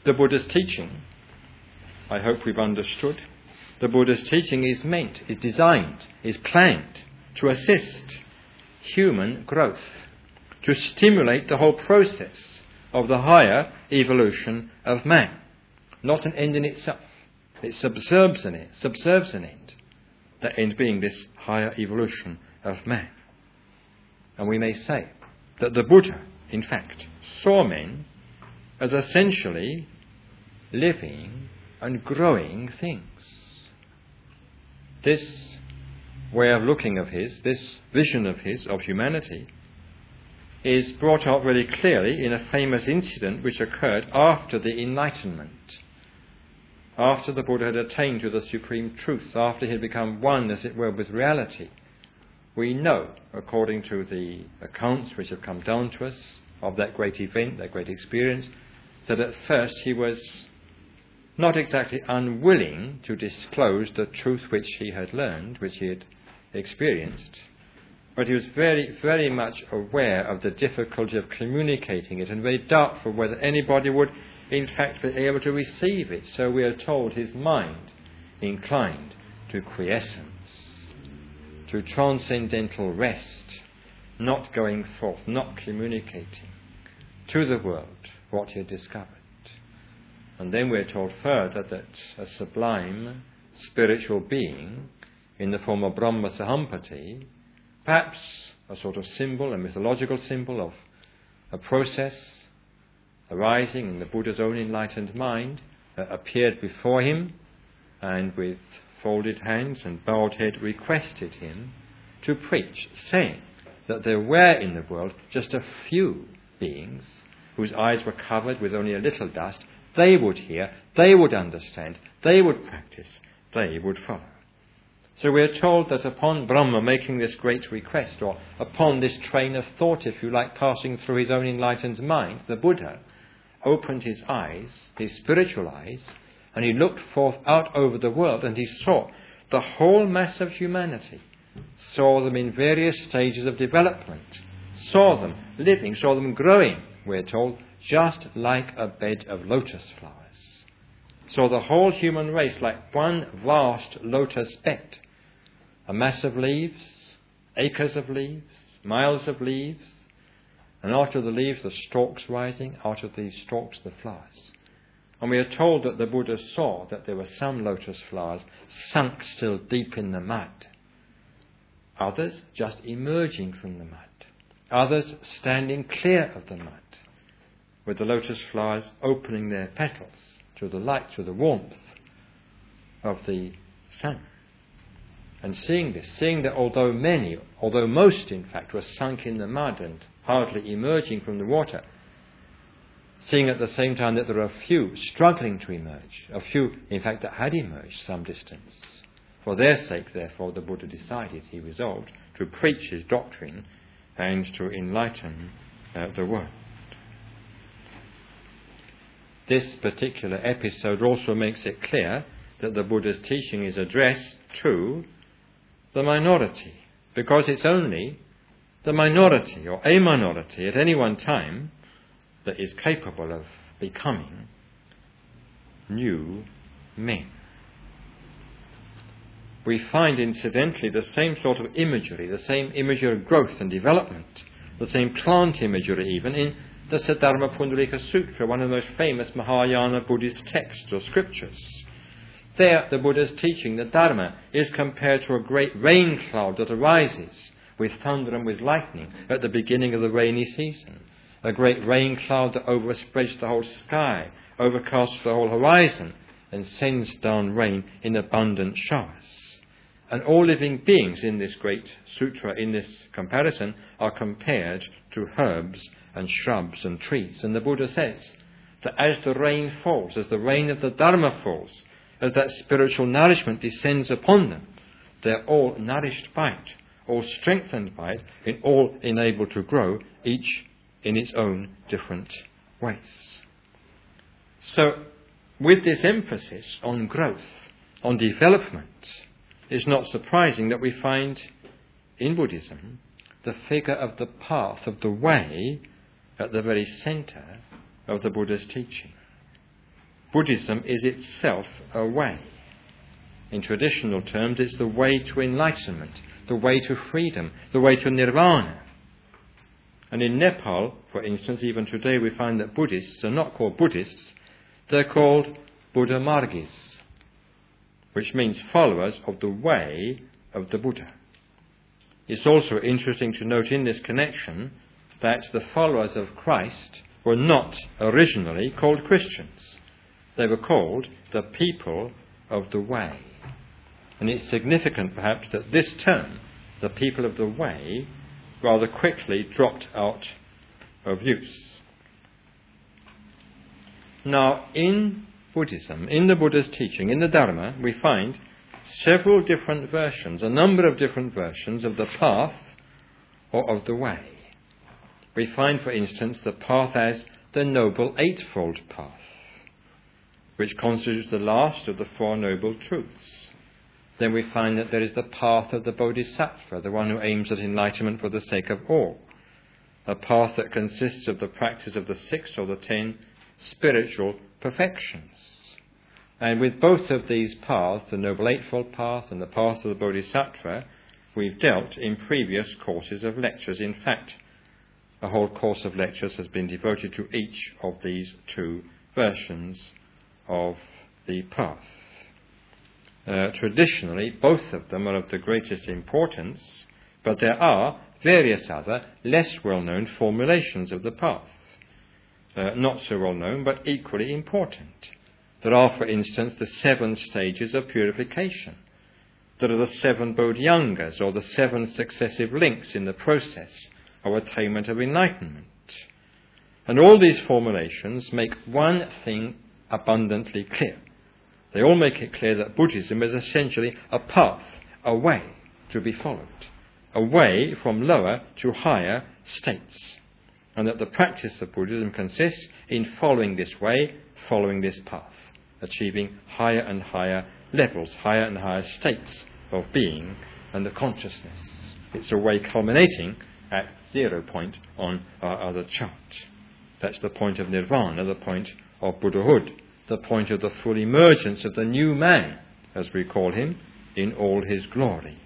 The Buddha's teaching, I hope we've understood, the Buddha's teaching is designed, is planned to assist human growth, to stimulate the whole process of the higher evolution of man. Not an end in itself. It subserves an end. The end being this higher evolution of man. And we may say that the Buddha, in fact, saw men as essentially living and growing things. This way of looking of his, this vision of his, of humanity, is brought out very clearly in a famous incident which occurred after the Enlightenment, after the Buddha had attained to the supreme truth, after he had become one, as it were, with reality. We know, according to the accounts which have come down to us of that great event, that great experience, that at first he was not exactly unwilling to disclose the truth which he had learned, which he had experienced, but he was very, very much aware of the difficulty of communicating it and very doubtful whether anybody would in fact be able to receive it. So we are told his mind inclined to quiescence, to transcendental rest, not going forth, not communicating to the world what he had discovered. And then we're told further that a sublime spiritual being in the form of Brahma Sahampati, perhaps a sort of symbol, a mythological symbol of a process arising in the Buddha's own enlightened mind, appeared before him and with folded hands and bowed head requested him to preach, saying that there were in the world just a few beings whose eyes were covered with only a little dust. They would hear, they would understand, they would practice, they would follow. So we are told that upon Brahma making this great request, or upon this train of thought, if you like, passing through his own enlightened mind, the Buddha opened his eyes, his spiritual eyes, and he looked forth out over the world, and he saw the whole mass of humanity, saw them in various stages of development, saw them living, saw them growing, we're told, just like a bed of lotus flowers. Saw the whole human race like one vast lotus bed, a mass of leaves, acres of leaves, miles of leaves, and out of the leaves the stalks rising, out of these stalks the flowers. And we are told that the Buddha saw that there were some lotus flowers sunk still deep in the mud, others just emerging from the mud, others standing clear of the mud, with the lotus flowers opening their petals to the light, to the warmth of the sun. And seeing this, seeing that although most in fact were sunk in the mud and hardly emerging from the water, seeing at the same time that there are a few struggling to emerge, a few in fact that had emerged some distance. For their sake, therefore, the Buddha decided, he resolved, to preach his doctrine and to enlighten the world. This particular episode also makes it clear that the Buddha's teaching is addressed to the minority, because it's only the minority or a minority at any one time that is capable of becoming new men. We find incidentally the same sort of imagery, the same imagery of growth and development, the same plant imagery even in the Saddharma Pundalika Sutra, one of the most famous Mahayana Buddhist texts or scriptures. There, the Buddha's teaching, the Dharma, is compared to a great rain cloud that arises with thunder and with lightning at the beginning of the rainy season. A great rain cloud that overspreads the whole sky, overcasts the whole horizon, and sends down rain in abundant showers. And all living beings in this great sutra, in this comparison, are compared to herbs and shrubs and trees. And the Buddha says that as the rain falls, as the rain of the Dharma falls, as that spiritual nourishment descends upon them, they're all nourished by it, all strengthened by it, and all enabled to grow, each in its own different ways. So, with this emphasis on growth, on development, it's not surprising that we find in Buddhism the figure of the path, of the way, at the very centre of the Buddha's teaching. Buddhism is itself a way. In traditional terms, it's the way to enlightenment, the way to freedom, the way to nirvana. And in Nepal, for instance, even today we find that Buddhists are not called Buddhists, they're called Buddha Margis, which means followers of the way of the Buddha. It's also interesting to note in this connection that the followers of Christ were not originally called Christians. They were called the people of the way. And it's significant perhaps that this term, the people of the way, rather quickly dropped out of use. Now, in Buddhism, in the Buddha's teaching, in the Dharma, we find several different versions, a number of different versions of the path or of the way. We find, for instance, the path as the Noble Eightfold Path, which constitutes the last of the Four Noble Truths. Then we find that there is the path of the Bodhisattva, the one who aims at enlightenment for the sake of all, a path that consists of the practice of the 6 or the 10 spiritual perfections. And with both of these paths, the Noble Eightfold Path and the path of the Bodhisattva, we've dealt in previous courses of lectures. In fact, a whole course of lectures has been devoted to each of these two versions of the path. Traditionally, both of them are of the greatest importance, but there are various other less well-known formulations of the path. Not so well-known, but equally important. There are, for instance, the 7 stages of purification. There are the 7 Bodhyangas, or the 7 successive links in the process of attainment of enlightenment. And all these formulations make one thing abundantly clear. They all make it clear that Buddhism is essentially a path, a way to be followed, a way from lower to higher states, and that the practice of Buddhism consists in following this way, following this path, achieving higher and higher levels, higher and higher states of being and the consciousness. It's a way culminating at 0 point on our other chart. That's the point of nirvana, the point of Buddhahood, the point of the full emergence of the new man, as we call him, in all his glory.